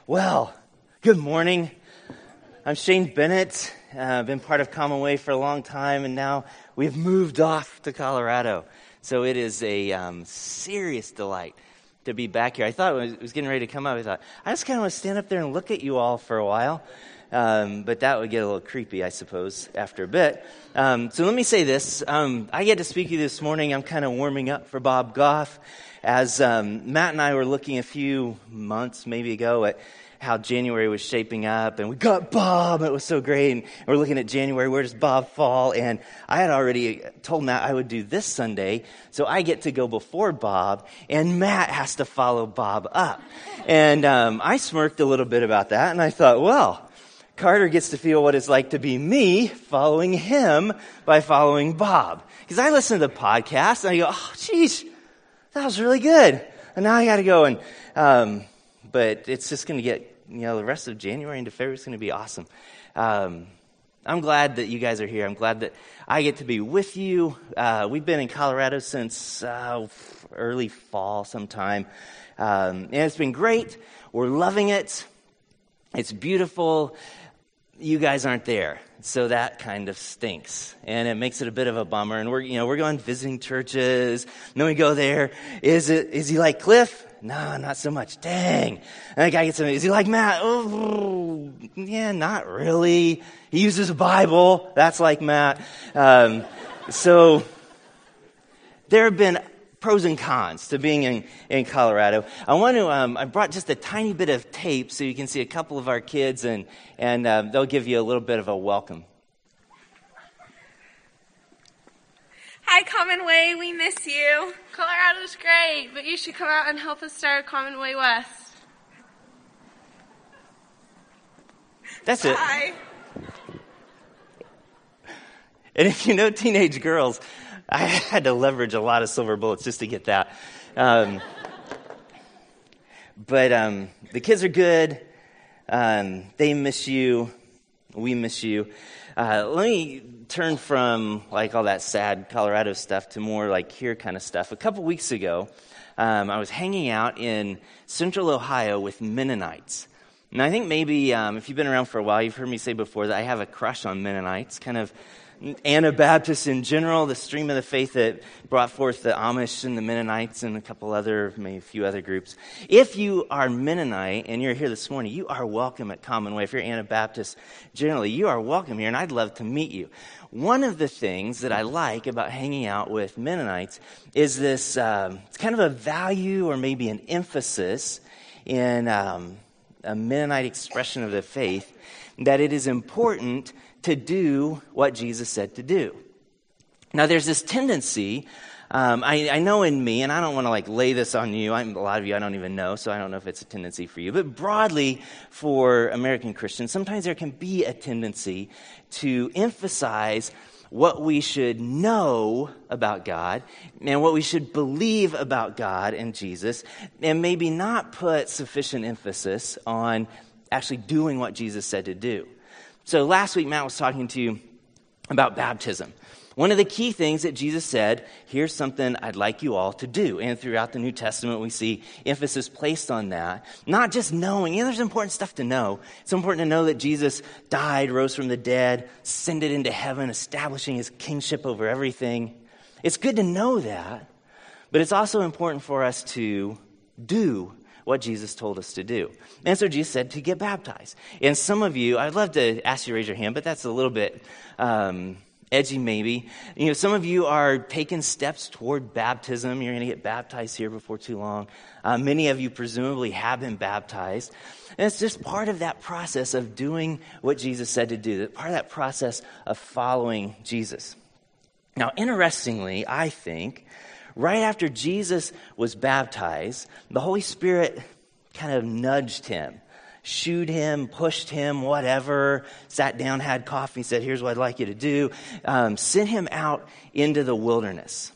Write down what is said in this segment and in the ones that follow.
Well, good morning. I'm Shane Bennett. I've been part of Common Way for a long time, and now we've moved off to Colorado. So it is a serious delight to be back here. I thought when I was getting ready to come out, I thought, I just kind of want to stand up there and look at you all for a while. But that would get a little creepy, I suppose, after a bit. So let me say this. I get to speak to you this morning. I'm kind of warming up for Bob Goff. As Matt and I were looking a few months, maybe ago, at how January was shaping up, and we got Bob. It was so great. And we're looking at January. Where does Bob fall? And I had already told Matt I would do this Sunday, so I get to go before Bob, and Matt has to follow Bob up. And I smirked a little bit about that, and I thought, well, Carter gets to feel what it's like to be me following him by following Bob. Because I listen to the podcast, and I go, oh, geez, that was really good. And now I got to go but it's just going to get, the rest of January into February is going to be awesome. I'm glad that you guys are here. I'm glad that I get to be with you. We've been in Colorado since early fall sometime. And it's been great. We're loving it. It's beautiful. You guys aren't there, so that kind of stinks, and it makes it a bit of a bummer. And we're going visiting churches. And then we go there. Is he like Cliff? No, not so much. Dang. And the guy gets, is he like Matt? Oh, yeah, not really. He uses a Bible. That's like Matt. So there have been pros and cons to being in Colorado. I brought just a tiny bit of tape so you can see a couple of our kids, and they'll give you a little bit of a welcome. Hi, Common Way. We miss you. Colorado's great, but you should come out and help us start Common Way West. That's Bye. it. And if you know teenage girls, I had to leverage a lot of silver bullets just to get that. But the kids are good. They miss you. We miss you. Let me turn from all that sad Colorado stuff to more here kind of stuff. A couple weeks ago, I was hanging out in central Ohio with Mennonites. And I think maybe if you've been around for a while, you've heard me say before that I have a crush on Mennonites, kind of Anabaptists in general, the stream of the faith that brought forth the Amish and the Mennonites and maybe a few other groups. If you are Mennonite and you're here this morning, you are welcome at Common Way. If you're Anabaptist, generally, you are welcome here, and I'd love to meet you. One of the things that I like about hanging out with Mennonites is this it's kind of a value or maybe an emphasis in a Mennonite expression of the faith that it is important to do what Jesus said to do. Now, there's this tendency, I know in me, and I don't want to lay this on you. A lot of you I don't even know, so I don't know if it's a tendency for you. But broadly, for American Christians, sometimes there can be a tendency to emphasize what we should know about God and what we should believe about God and Jesus, and maybe not put sufficient emphasis on actually doing what Jesus said to do. So last week, Matt was talking to you about baptism. One of the key things that Jesus said, here's something I'd like you all to do. And throughout the New Testament, we see emphasis placed on that. Not just knowing. There's important stuff to know. It's important to know that Jesus died, rose from the dead, ascended into heaven, establishing his kingship over everything. It's good to know that. But it's also important for us to do what Jesus told us to do. And so Jesus said to get baptized. And some of you, I'd love to ask you to raise your hand, but that's a little bit edgy maybe. Some of you are taking steps toward baptism. You're going to get baptized here before too long. Many of you presumably have been baptized. And it's just part of that process of doing what Jesus said to do, part of that process of following Jesus. Now, interestingly, I think, right after Jesus was baptized, the Holy Spirit kind of nudged him, shooed him, pushed him, whatever, sat down, had coffee, said, here's what I'd like you to do, sent him out into the wilderness,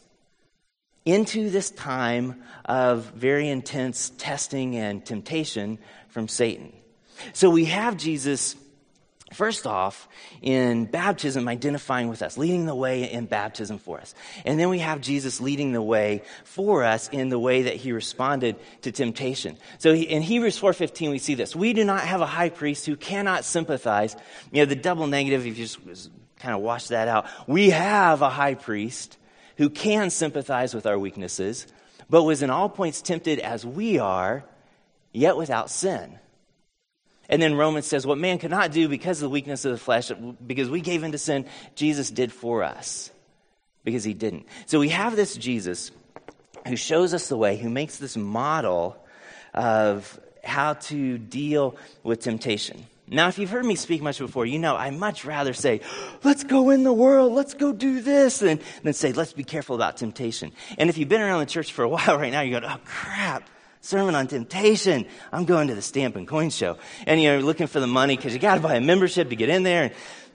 into this time of very intense testing and temptation from Satan. So we have Jesus First off, in baptism, identifying with us, leading the way in baptism for us. And then we have Jesus leading the way for us in the way that he responded to temptation. So in Hebrews 4:15, we see this. We do not have a high priest who cannot sympathize. You know, the double negative, if you just kind of wash that out. We have a high priest who can sympathize with our weaknesses, but was in all points tempted as we are, yet without sin. And then Romans says, what man could not do because of the weakness of the flesh, because we gave into sin, Jesus did for us, because he didn't. So we have this Jesus who shows us the way, who makes this model of how to deal with temptation. Now, if you've heard me speak much before, you know I much rather say, let's go in the world, let's go do this, than say, let's be careful about temptation. And if you've been around the church for a while right now, you go, oh, crap. Sermon on temptation. I'm going to the Stamp and Coin Show. And you're looking for the money because you got to buy a membership to get in there.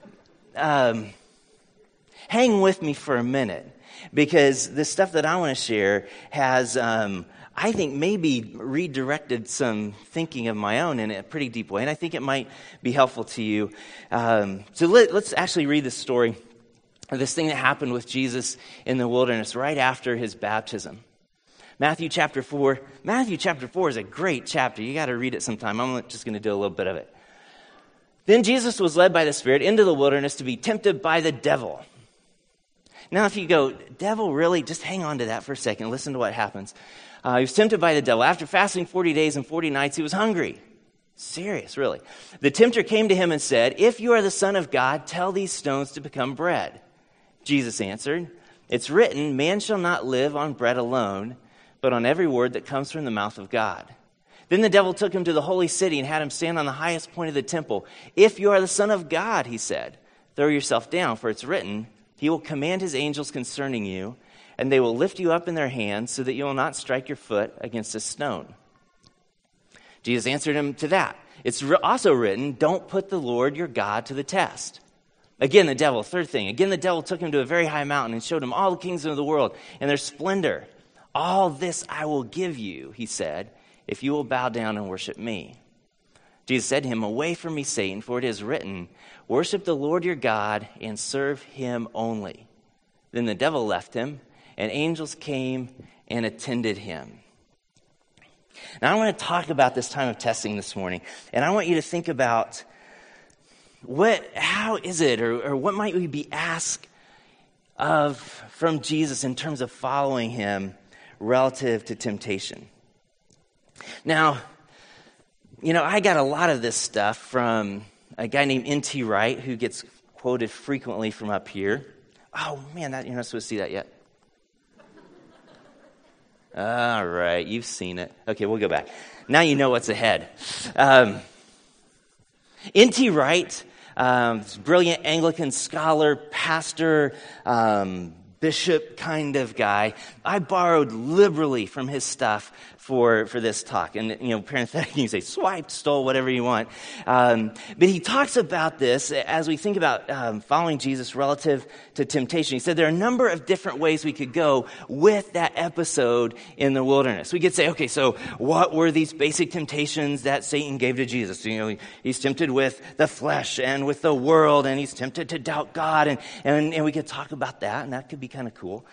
Hang with me for a minute, because the stuff that I want to share has, I think, maybe redirected some thinking of my own in a pretty deep way. And I think it might be helpful to you. So let's actually read this story of this thing that happened with Jesus in the wilderness right after his baptism. Matthew chapter 4. Matthew chapter 4 is a great chapter. You got to read it sometime. I'm just going to do a little bit of it. Then Jesus was led by the Spirit into the wilderness to be tempted by the devil. Now, if you go, devil, really? Just hang on to that for a second. Listen to what happens. He was tempted by the devil. After fasting 40 days and 40 nights, he was hungry. Serious, really. The tempter came to him and said, if you are the Son of God, tell these stones to become bread. Jesus answered, it's written, man shall not live on bread alone, but on every word that comes from the mouth of God. Then the devil took him to the holy city and had him stand on the highest point of the temple. If you are the Son of God, he said, throw yourself down, for it's written, he will command his angels concerning you, and they will lift you up in their hands so that you will not strike your foot against a stone. Jesus answered him to that. It's also written, don't put the Lord your God to the test. Again, the devil, third thing. Again, the devil took him to a very high mountain and showed him all the kingdoms of the world and their splendor. All this I will give you, he said, if you will bow down and worship me. Jesus said to him, away from me, Satan, for it is written, worship the Lord your God and serve him only. Then the devil left him, and angels came and attended him. Now, I want to talk about this time of testing this morning, and I want you to think about how is it, or what might we be asked from Jesus in terms of following him relative to temptation. Now, you know, I got a lot of this stuff from a guy named N.T. Wright, who gets quoted frequently from up here. Oh, man, you're not supposed to see that yet. All right, you've seen it. Okay, we'll go back. Now you know what's ahead. N.T. Wright, brilliant Anglican scholar, pastor, bishop kind of guy. I borrowed liberally from his stuff for this talk. And, you know, parenthetically, you can say swiped, stole, whatever you want. But he talks about this as we think about following Jesus relative to temptation. He said there are a number of different ways we could go with that episode in the wilderness. We could say, okay, so what were these basic temptations that Satan gave to Jesus? You know, he's tempted with the flesh and with the world, and he's tempted to doubt God. And we could talk about that, and that could be kind of cool.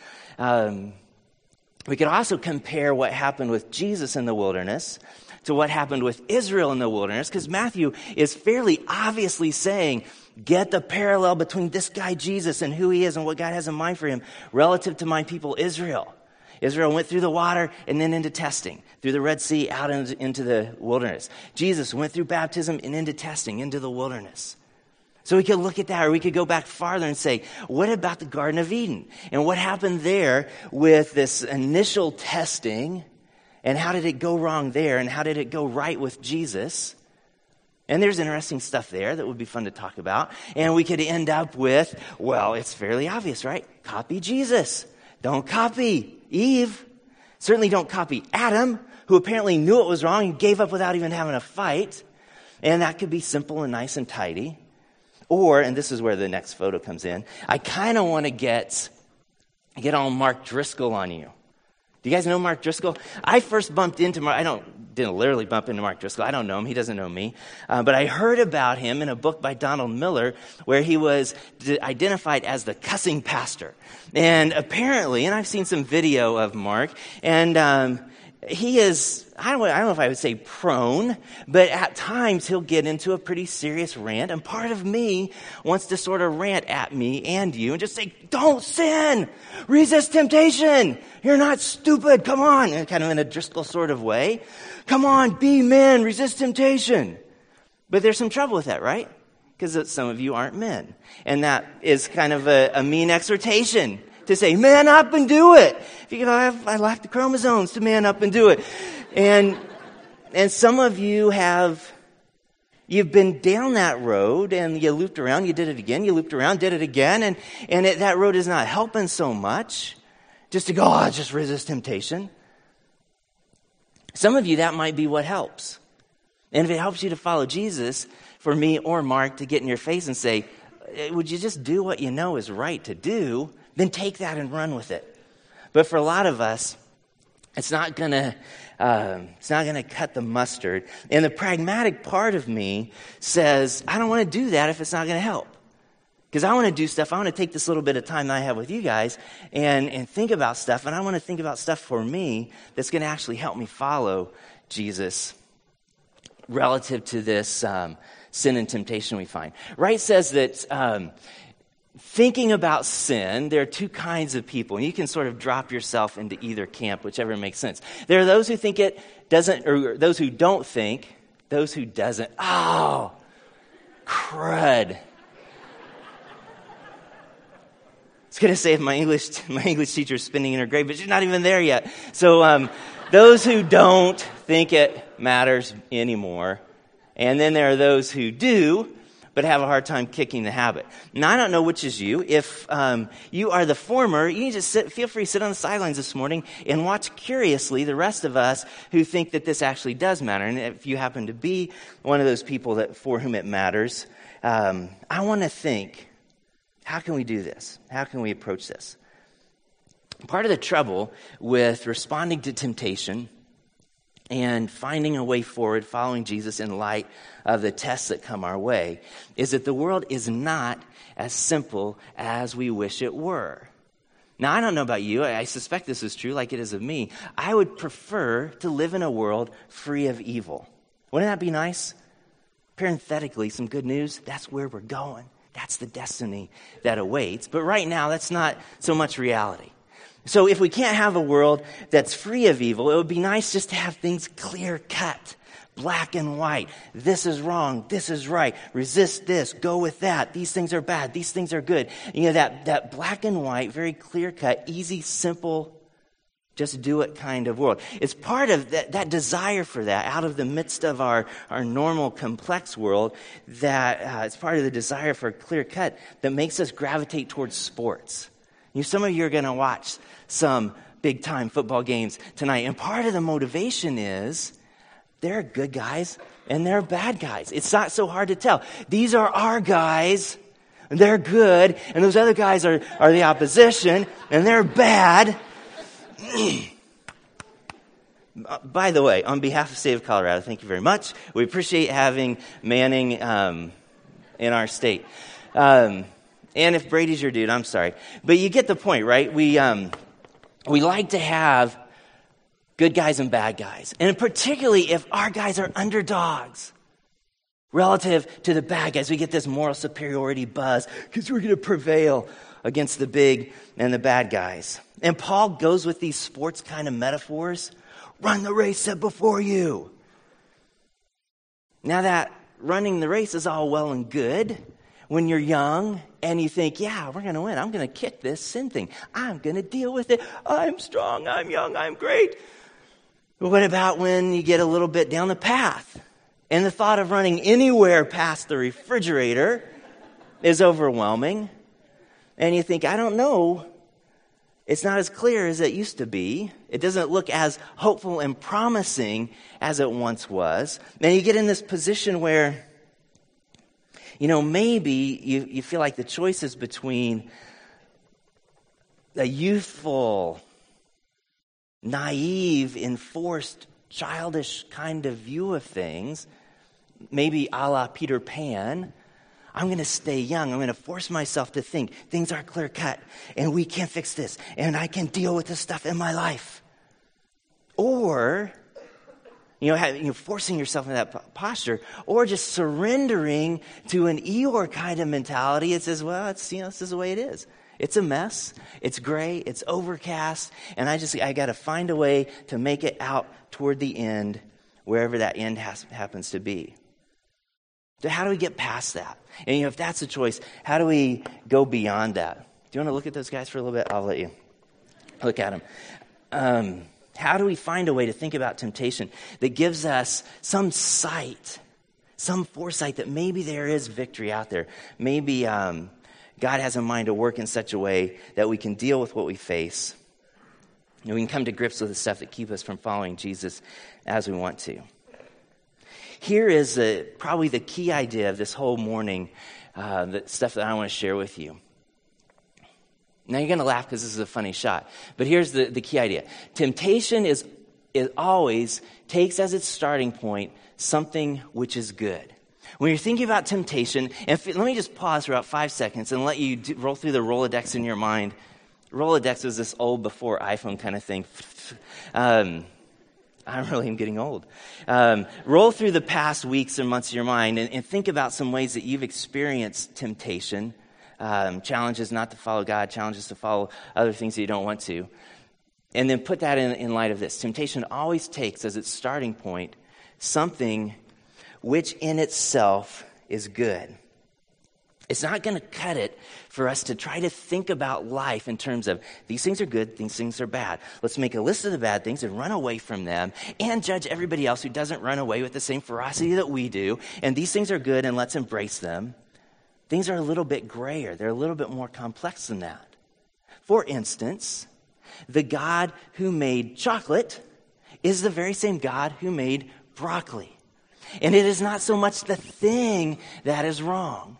We could also compare what happened with Jesus in the wilderness to what happened with Israel in the wilderness, because Matthew is fairly obviously saying, get the parallel between this guy Jesus and who he is and what God has in mind for him relative to my people Israel. Israel went through the water and then into testing, through the Red Sea out into the wilderness. Jesus went through baptism and into testing, into the wilderness. So we could look at that, or we could go back farther and say, what about the Garden of Eden? And what happened there with this initial testing? And how did it go wrong there? And how did it go right with Jesus? And there's interesting stuff there that would be fun to talk about. And we could end up with, well, it's fairly obvious, right? Copy Jesus. Don't copy Eve. Certainly don't copy Adam, who apparently knew it was wrong and gave up without even having a fight. And that could be simple and nice and tidy. Or, and this is where the next photo comes in, I kind of want to get all Mark Driscoll on you. Do you guys know Mark Driscoll? I first bumped into Mark. Didn't literally bump into Mark Driscoll. I don't know him. He doesn't know me. But I heard about him in a book by Donald Miller where he was identified as the cussing pastor. And apparently, and I've seen some video of Mark, and he is, I don't know if I would say prone, but at times he'll get into a pretty serious rant. And part of me wants to sort of rant at me and you and just say, don't sin! Resist temptation! You're not stupid! Come on! And kind of in a Driscoll sort of way. Come on, be men! Resist temptation! But there's some trouble with that, right? Because some of you aren't men. And that is kind of a mean exhortation to say, man up and do it. I lack the chromosomes to man up and do it. And some of you you've been down that road and you looped around, you did it again, you looped around, did it again, and that road is not helping so much. Just to go, just resist temptation. Some of you, that might be what helps. And if it helps you to follow Jesus, for me or Mark to get in your face and say, would you just do what you know is right to do? Then take that and run with it. But for a lot of us, it's not gonna cut the mustard. And the pragmatic part of me says, I don't want to do that if it's not going to help. Because I want to do stuff. I want to take this little bit of time that I have with you guys and think about stuff. And I want to think about stuff for me that's going to actually help me follow Jesus relative to this sin and temptation we find. Wright says that thinking about sin, there are two kinds of people. And you can sort of drop yourself into either camp, whichever makes sense. There are those who think it doesn't, or those who don't think, those who doesn't. Oh, crud. I was going to say if my English teacher is spinning in her grave, but she's not even there yet. So those who don't think it matters anymore. And then there are those who do, but have a hard time kicking the habit. Now, I don't know which is you. If you are the former, you can just feel free to sit on the sidelines this morning and watch curiously the rest of us who think that this actually does matter. And if you happen to be one of those people for whom it matters, I want to think, how can we do this? How can we approach this? Part of the trouble with responding to temptation and finding a way forward, following Jesus in light of the tests that come our way, is that the world is not as simple as we wish it were. Now, I don't know about you. I suspect this is true, like it is of me. I would prefer to live in a world free of evil. Wouldn't that be nice? Parenthetically, some good news. That's where we're going. That's the destiny that awaits. But right now, that's not so much reality. So if we can't have a world that's free of evil, it would be nice just to have things clear cut, black and white. This is wrong. This is right. Resist this. Go with that. These things are bad. These things are good. You know, that black and white, very clear cut, easy, simple, just do it kind of world. It's part of that desire for that out of the midst of our normal complex world, that it's part of the desire for clear cut that makes us gravitate towards sports. Some of you are going to watch some big-time football games tonight. And part of the motivation is there are good guys and there are bad guys. It's not so hard to tell. These are our guys, and they're good. And those other guys are the opposition, and they're bad. By the way, on behalf of the state of Colorado, thank you very much. We appreciate having Manning in our state. And if Brady's your dude, I'm sorry. But you get the point, right? We like to have good guys and bad guys. And particularly if our guys are underdogs relative to the bad guys, we get this moral superiority buzz because we're going to prevail against the big and the bad guys. And Paul goes with these sports kind of metaphors. Run the race set before you. Now that running the race is all well and good when you're young and you think, yeah, we're going to win. I'm going to kick this sin thing. I'm going to deal with it. I'm strong. I'm young. I'm great. But what about when you get a little bit down the path and the thought of running anywhere past the refrigerator is overwhelming? And you think, I don't know. It's not as clear as it used to be. It doesn't look as hopeful and promising as it once was. And you get in this position where, maybe you feel like the choice is between a youthful, naive, enforced, childish kind of view of things, maybe a la Peter Pan, I'm going to stay young. I'm going to force myself to think things are clear cut and we can fix this and I can deal with this stuff in my life. Or, forcing yourself in that posture, or just surrendering to an Eeyore kind of mentality. It says, well, this is the way it is. It's a mess. It's gray. It's overcast. And I got to find a way to make it out toward the end, wherever that end happens to be. So how do we get past that? And if that's a choice, how do we go beyond that? Do you want to look at those guys for a little bit? I'll let you look at them. How do we find a way to think about temptation that gives us some sight, some foresight that maybe there is victory out there? Maybe God has in mind to work in such a way that we can deal with what we face, and we can come to grips with the stuff that keep us from following Jesus as we want to. Here is probably the key idea of this whole morning, the stuff that I want to share with you. Now you're going to laugh because this is a funny shot, but here's the key idea. Temptation is always takes as its starting point something which is good. When you're thinking about temptation, and let me just pause for about 5 seconds and let you roll through the Rolodex in your mind. Rolodex was this old before iPhone kind of thing. I really am getting old. Roll through the past weeks and months of your mind and think about some ways that you've experienced temptation. Challenges not to follow God, challenges to follow other things that you don't want to. And then put that in light of this. Temptation always takes as its starting point something which in itself is good. It's not going to cut it for us to try to think about life in terms of these things are good, these things are bad. Let's make a list of the bad things and run away from them and judge everybody else who doesn't run away with the same ferocity that we do. And these things are good and let's embrace them. Things are a little bit grayer. They're a little bit more complex than that. For instance, the God who made chocolate is the very same God who made broccoli. And it is not so much the thing that is wrong.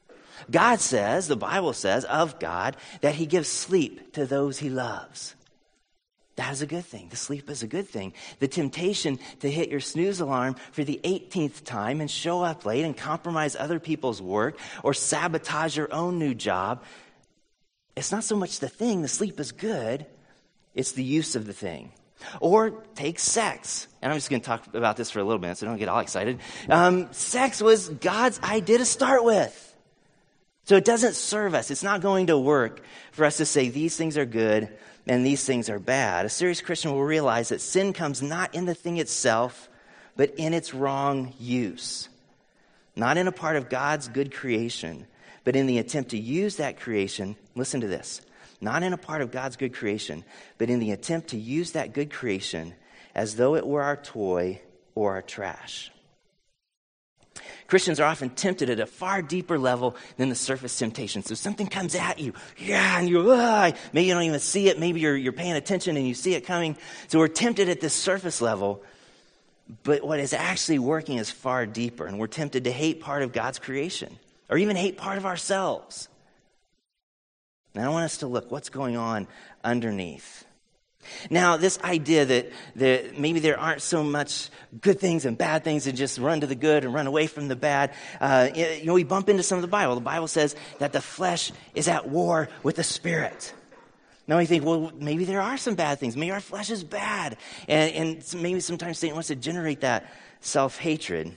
God says, the Bible says of God, that he gives sleep to those he loves. That is a good thing. The sleep is a good thing. The temptation to hit your snooze alarm for the 18th time and show up late and compromise other people's work or sabotage your own new job, it's not so much the thing. The sleep is good. It's the use of the thing. Or take sex. And I'm just going to talk about this for a little bit so don't get all excited. Sex was God's idea to start with. So it doesn't serve us. It's not going to work for us to say these things are good and these things are bad. A serious Christian will realize that sin comes not in the thing itself, but in its wrong use. Not in a part of God's good creation, but in the attempt to use that creation. Listen to this. Not in a part of God's good creation, but in the attempt to use that good creation as though it were our toy or our trash. Christians are often tempted at a far deeper level than the surface temptation. So something comes at you, and you maybe you don't even see it. Maybe you're paying attention and you see it coming. So we're tempted at this surface level, but what is actually working is far deeper. And we're tempted to hate part of God's creation, or even hate part of ourselves. And I want us to look what's going on underneath. Now, this idea that maybe there aren't so much good things and bad things and just run to the good and run away from the bad, we bump into some of the Bible. The Bible says that the flesh is at war with the spirit. Now we think, well, maybe there are some bad things. Maybe our flesh is bad. And maybe sometimes Satan wants to generate that self-hatred.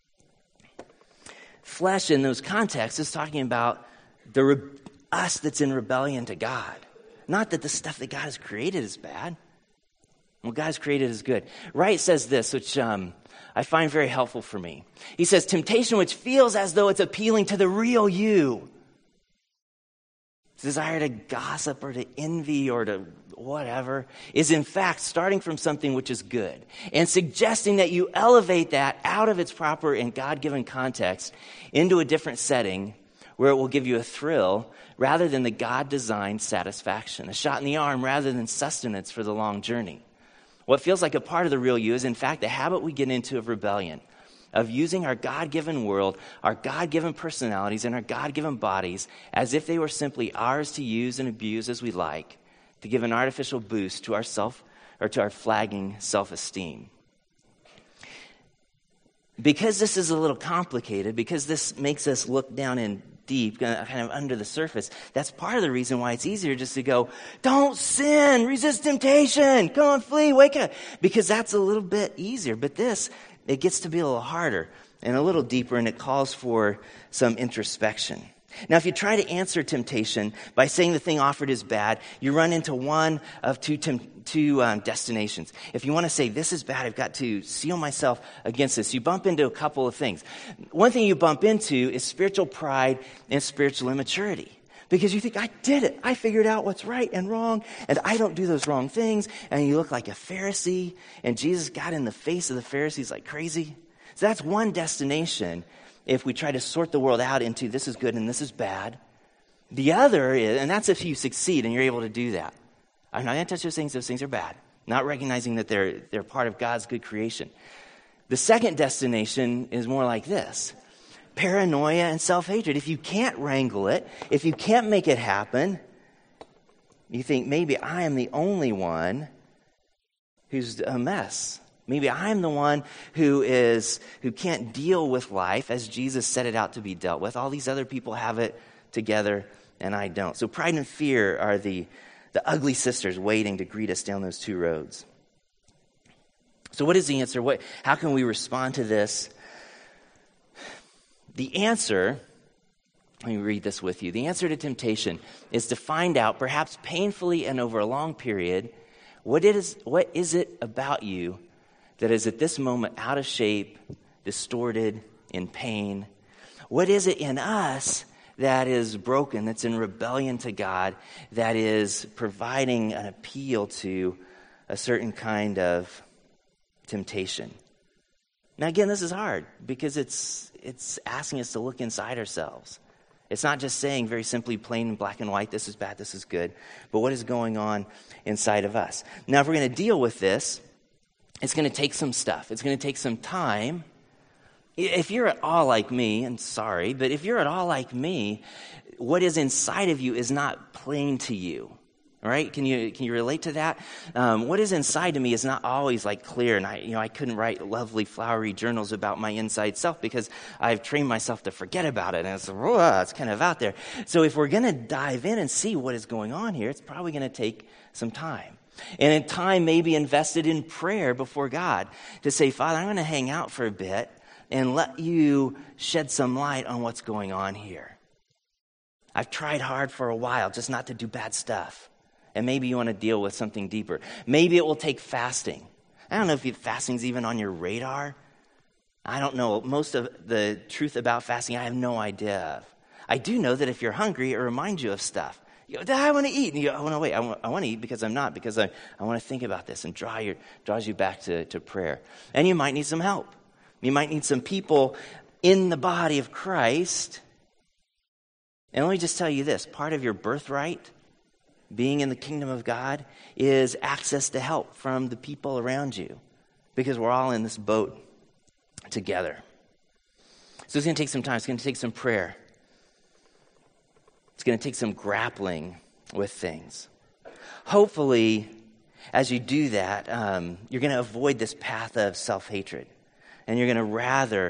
Flesh in those contexts is talking about us that's in rebellion to God. Not that the stuff that God has created is bad. What God has created is good. Wright says this, which I find very helpful for me. He says, temptation which feels as though it's appealing to the real you. Desire to gossip or to envy or to whatever is in fact starting from something which is good and suggesting that you elevate that out of its proper and God-given context into a different setting where it will give you a thrill rather than the God-designed satisfaction, a shot in the arm rather than sustenance for the long journey. What feels like a part of the real you is, in fact, the habit we get into of rebellion, of using our God-given world, our God-given personalities, and our God-given bodies as if they were simply ours to use and abuse as we like, to give an artificial boost to our or to our flagging self-esteem. Because this is a little complicated, because this makes us look down in deep, kind of under the surface, that's part of the reason why it's easier just to go, don't sin, resist temptation, come on, flee, wake up. Because that's a little bit easier. But this, it gets to be a little harder and a little deeper, and it calls for some introspection. Now, if you try to answer temptation by saying the thing offered is bad, you run into one of two destinations. If you want to say, this is bad, I've got to seal myself against this, you bump into a couple of things. One thing you bump into is spiritual pride and spiritual immaturity. Because you think, I did it. I figured out what's right and wrong, and I don't do those wrong things. And you look like a Pharisee, and Jesus got in the face of the Pharisees like crazy. So that's one destination. If we try to sort the world out into this is good and this is bad. The other is, and that's if you succeed and you're able to do that. I'm not going to touch those things are bad. Not recognizing that they're part of God's good creation. The second destination is more like this. Paranoia and self-hatred. If you can't wrangle it, if you can't make it happen, you think maybe I am the only one who's a mess. Maybe I'm the one who can't deal with life as Jesus set it out to be dealt with. All these other people have it together and I don't. So pride and fear are the ugly sisters waiting to greet us down those two roads. So what is the answer? How can we respond to this? The answer, let me read this with you. The answer to temptation is to find out, perhaps painfully and over a long period, what is it about you that is at this moment out of shape, distorted, in pain? What is it in us that is broken, that's in rebellion to God, that is providing an appeal to a certain kind of temptation? Now again, this is hard because it's asking us to look inside ourselves. It's not just saying very simply, plain and black and white, this is bad, this is good, but what is going on inside of us? Now if we're going to deal with this, it's going to take some stuff. It's going to take some time. If you're at all like me, and sorry, but if you're at all like me, what is inside of you is not plain to you. All right? Can you relate to that? What is inside of me is not always like clear, and I couldn't write lovely flowery journals about my inside self because I've trained myself to forget about it, and it's kind of out there. So if we're going to dive in and see what is going on here, it's probably going to take some time. And in time may be invested in prayer before God to say, Father, I'm going to hang out for a bit and let you shed some light on what's going on here. I've tried hard for a while just not to do bad stuff. And maybe you want to deal with something deeper. Maybe it will take fasting. I don't know if fasting's even on your radar. I don't know. Most of the truth about fasting I have no idea of. I do know that if you're hungry, it reminds you of stuff. You go, I want to eat. And you go, oh, no, wait, I want to eat because I'm not, because I want to think about this, and draws you back to prayer. And you might need some help. You might need some people in the body of Christ. And let me just tell you this, part of your birthright, being in the kingdom of God, is access to help from the people around you, because we're all in this boat together. So it's going to take some time. It's going to take some prayer. It's going to take some grappling with things. Hopefully, as you do that, you're going to avoid this path of self-hatred. And you're going to rather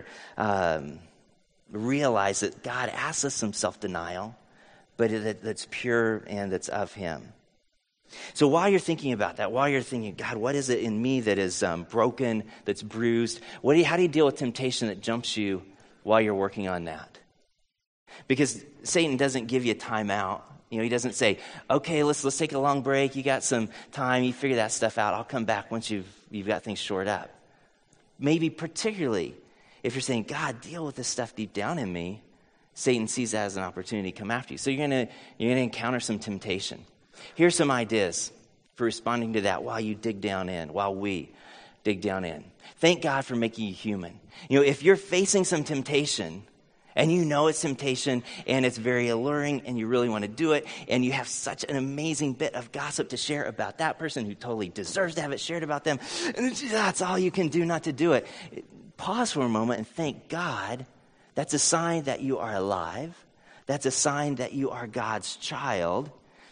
realize that God asks us some self-denial, but that's pure and that's of Him. So while you're thinking about that, while you're thinking, God, what is it in me that is broken, that's bruised? How do you deal with temptation that jumps you while you're working on that? Because Satan doesn't give you time out. He doesn't say, okay, let's take a long break. You got some time. You figure that stuff out. I'll come back once you've got things shored up. Maybe particularly if you're saying, God, deal with this stuff deep down in me, Satan sees that as an opportunity to come after you. So you're going to encounter some temptation. Here's some ideas for responding to that while we dig down in. Thank God for making you human. If you're facing some temptation, and you know it's temptation, and it's very alluring, and you really want to do it, and you have such an amazing bit of gossip to share about that person who totally deserves to have it shared about them, and that's all you can do not to do it. Pause for a moment and thank God. That's a sign that you are alive. That's a sign that you are God's child,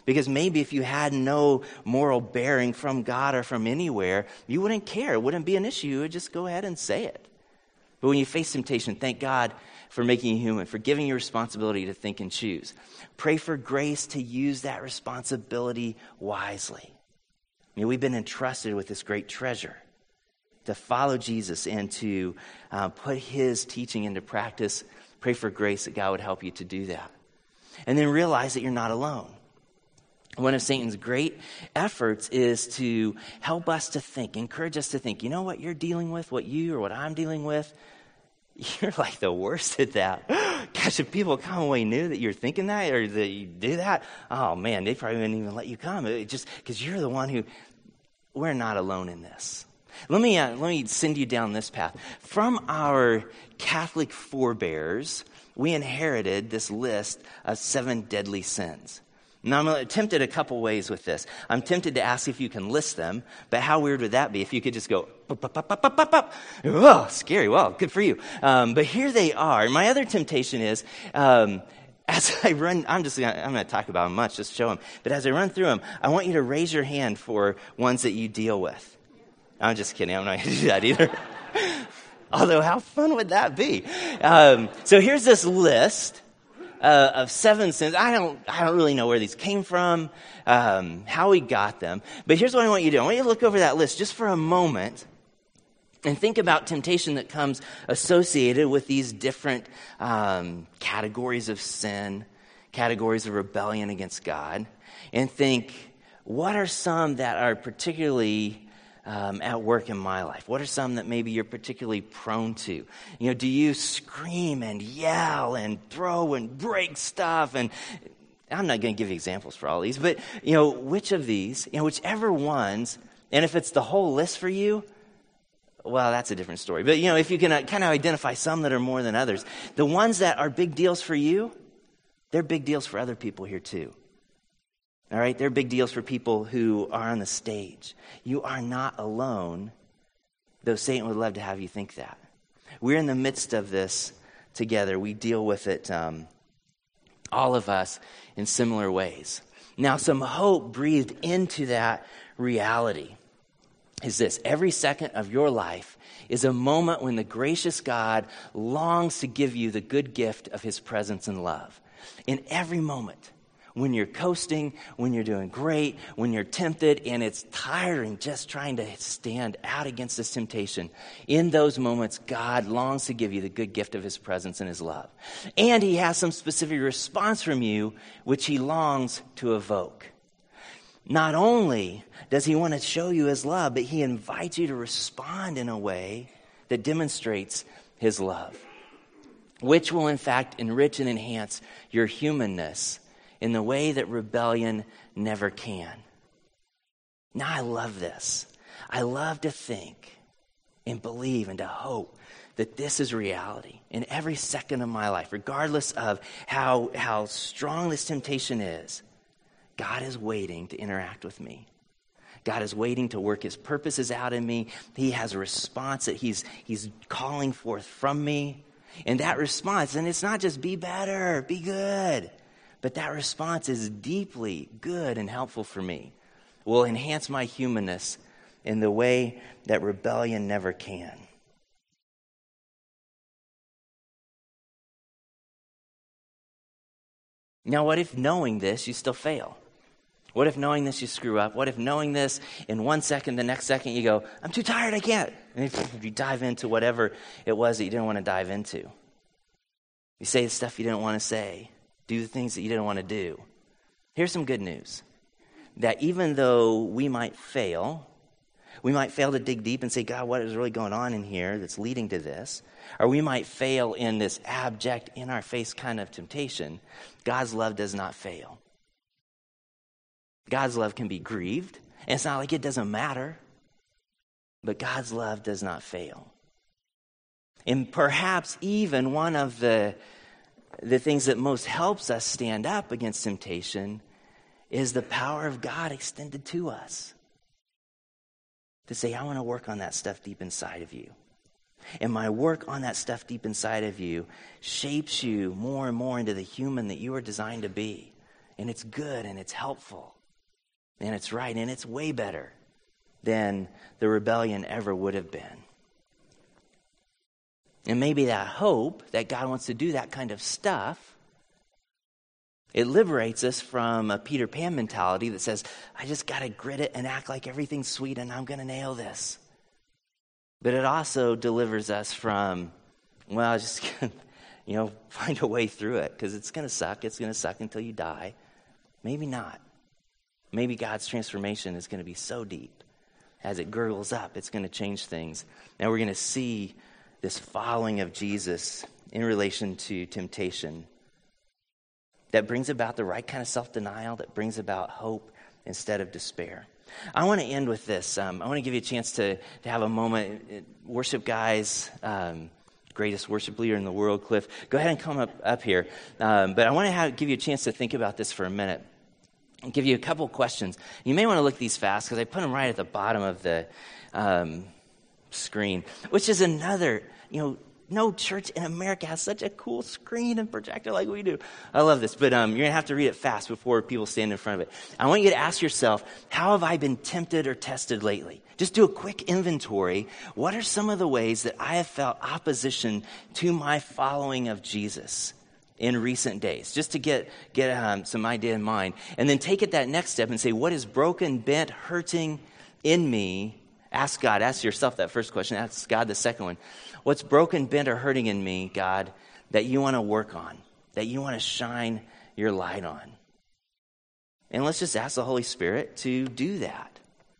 Because maybe if you had no moral bearing from God or from anywhere, you wouldn't care. It wouldn't be an issue. You would just go ahead and say it. But when you face temptation, thank God for making you human, for giving you responsibility to think and choose. Pray for grace to use that responsibility wisely. We've been entrusted with this great treasure to follow Jesus and to put his teaching into practice. Pray for grace that God would help you to do that. And then realize that you're not alone. One of Satan's great efforts is to help us to think, encourage us to think, you know what you're dealing with, what you or what I'm dealing with, you're like the worst at that. Gosh, if people come away knew that you're thinking that or that you do that, oh man, they probably wouldn't even let you come. It just because you're the one who, we're not alone in this. Let me send you down this path. From our Catholic forebears, we inherited this list of 7 deadly sins. Now, I'm tempted a couple ways with this. I'm tempted to ask if you can list them, but how weird would that be if you could just go, pop, pop, pop, pop, pop, pop. Oh, scary. Well, good for you. But here they are. My other temptation is, as I run, I'm going to talk about them much, just show them. But as I run through them, I want you to raise your hand for ones that you deal with. I'm just kidding. I'm not going to do that either. Although, how fun would that be? So here's this list of 7 sins. I don't really know where these came from, how we got them. But here's what I want you to do. I want you to look over that list just for a moment and think about temptation that comes associated with these different categories of sin, categories of rebellion against God, and think, what are some that are particularly at work in my life? What are some that maybe you're particularly prone to? Do you scream and yell and throw and break stuff? And I'm not going to give you examples for all these, but which of these, whichever ones, and if it's the whole list for you, well, that's a different story. But if you can kind of identify some that are more than others, the ones that are big deals for you, they're big deals for other people here too. All right, they're big deals for people who are on the stage. You are not alone, though Satan would love to have you think that. We're in the midst of this together. We deal with it, all of us, in similar ways. Now, some hope breathed into that reality is this. Every second of your life is a moment when the gracious God longs to give you the good gift of his presence and love. In every moment, when you're coasting, when you're doing great, when you're tempted, and it's tiring just trying to stand out against this temptation. In those moments, God longs to give you the good gift of his presence and his love. And he has some specific response from you, which he longs to evoke. Not only does he want to show you his love, but he invites you to respond in a way that demonstrates his love, which will in fact enrich and enhance your humanness in the way that rebellion never can. Now, I love this. I love to think and believe and to hope that this is reality in every second of my life, regardless of how strong this temptation is. God is waiting to interact with me. God is waiting to work his purposes out in me. He has a response that he's calling forth from me. And that response, and it's not just be better, be good, but that response is deeply good and helpful for me, will enhance my humanness in the way that rebellion never can. Now, what if knowing this, you still fail? What if knowing this, you screw up? What if knowing this, in 1 second, the next second, you go, I'm too tired, I can't. And if you dive into whatever it was that you didn't want to dive into. You say the stuff you didn't want to say. Do the things that you didn't want to do. Here's some good news. That even though we might fail to dig deep and say, God, what is really going on in here that's leading to this? Or we might fail in this abject, in-our-face kind of temptation. God's love does not fail. God's love can be grieved. And it's not like it doesn't matter. But God's love does not fail. And perhaps even one of the things that most helps us stand up against temptation is the power of God extended to us. To say, I want to work on that stuff deep inside of you. And my work on that stuff deep inside of you shapes you more and more into the human that you are designed to be. and it's good, and it's helpful, and it's right, and it's way better than the rebellion ever would have been. And maybe that hope that God wants to do that kind of stuff, it liberates us from a Peter Pan mentality that says, I just got to grit it and act like everything's sweet and I'm going to nail this. But it also delivers us from, well, just, find a way through it because it's going to suck. It's going to suck until you die. Maybe not. Maybe God's transformation is going to be so deep. As it gurgles up, it's going to change things. And we're going to see this following of Jesus in relation to temptation that brings about the right kind of self-denial, that brings about hope instead of despair. I want to end with this. I want to give you a chance to have a moment. Worship guys, greatest worship leader in the world, Cliff, go ahead and come up here. But I want to give you a chance to think about this for a minute and give you a couple questions. You may want to look these fast because I put them right at the bottom of the screen, which is another, no church in America has such a cool screen and projector like we do. I love this, but you're going to have to read it fast before people stand in front of it. I want you to ask yourself, how have I been tempted or tested lately? Just do a quick inventory. What are some of the ways that I have felt opposition to my following of Jesus in recent days? Just to get some idea in mind. And then take it that next step and say, what is broken, bent, hurting in me? Ask God. Ask yourself that first question. Ask God the second one. What's broken, bent, or hurting in me, God, that you want to work on, that you want to shine your light on? And let's just ask the Holy Spirit to do that,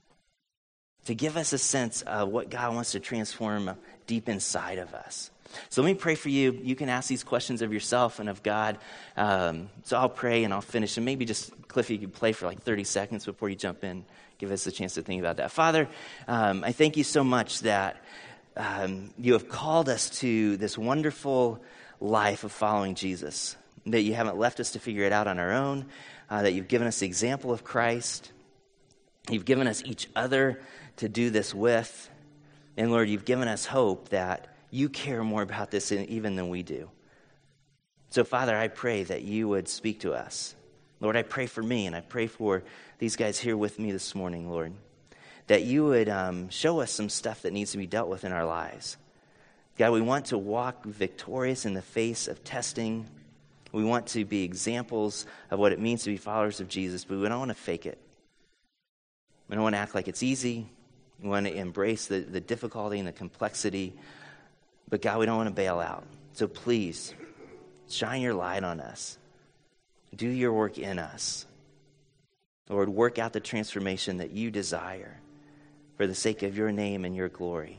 to give us a sense of what God wants to transform deep inside of us. So let me pray for you. You can ask these questions of yourself and of God. So I'll pray and I'll finish. And maybe just, Cliff, you could play for like 30 seconds before you jump in. Give us a chance to think about that. Father, I thank you so much that you have called us to this wonderful life of following Jesus, that you haven't left us to figure it out on our own, that you've given us the example of Christ. You've given us each other to do this with. And Lord, you've given us hope that you care more about this even than we do. So Father, I pray that you would speak to us. Lord, I pray for me and I pray for these guys here with me this morning, Lord, that you would show us some stuff that needs to be dealt with in our lives. God, we want to walk victorious in the face of testing. We want to be examples of what it means to be followers of Jesus, but we don't want to fake it. We don't want to act like it's easy. We want to embrace the difficulty and the complexity. But God, we don't want to bail out. So please, shine your light on us. Do your work in us. Lord, work out the transformation that you desire for the sake of your name and your glory.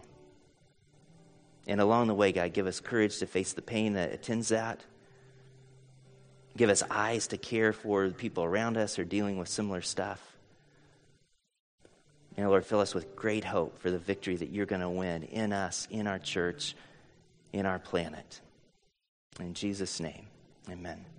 And along the way, God, give us courage to face the pain that attends that. Give us eyes to care for the people around us who are dealing with similar stuff. And Lord, fill us with great hope for the victory that you're going to win in us, in our church, in our planet. In Jesus' name, amen.